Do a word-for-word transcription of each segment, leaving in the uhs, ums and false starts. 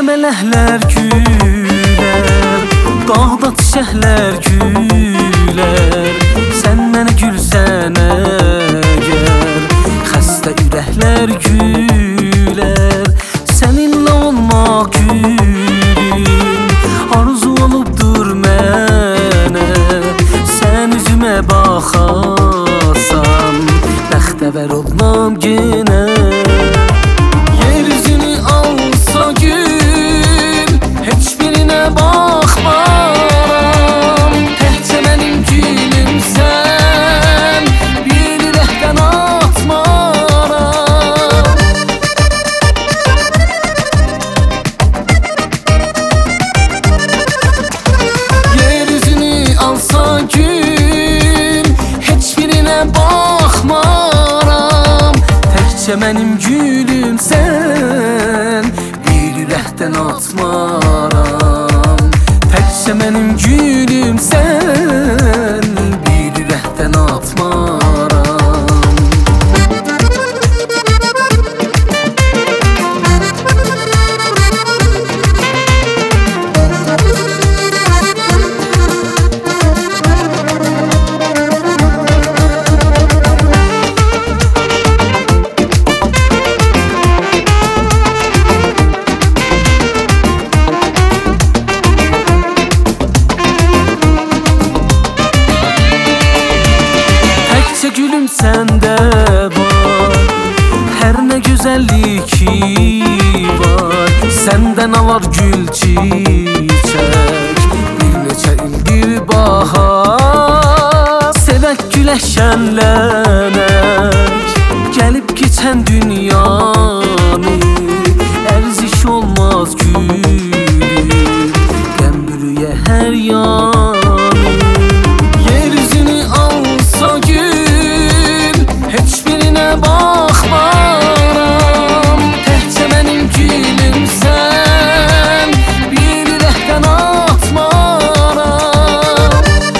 mələklər gülər, dağda çiçəklər gülər. Sən mənə gülsən əgər, xəstə ürəklər gülər. Səninlə olmaq gülüm arzu olubdur mənə. Sən üzümə baxarsan bəxtəvər olmam yenə. Yeryüzünü alsa gül heç birinə baxmaram. Təkcə mənim gülümsən, bir ürəkdən atmaram. Yeryüzünü alsa gül heç birinə baxmaram. Təkcə mənim gülümsən, bir ürəkdən atmaram. Təkcə mənim gülümsən, bir ürəkdən atmaram. Gülüm səndə var, hər nə gözəllik var. Səndən alar gül çiçək, bir neçə ildir bahar. Sevək gülək şənlənək, gəlib keçən dünyanı. Ərziş olmaz gülüm, qəm bürüyə hər yanı. Yeryüzünü alsa gül heç birinə baxmaram. Təkcə mənim gülümsən, bir ürəkdən atmaram.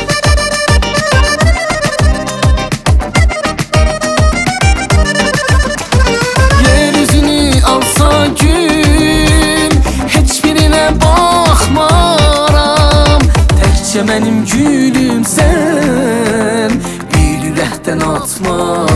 Yeryüzünü alsa gül heç birinə baxmaram. Təkcə mənim gülümsən, bir ürəkdən atmaram.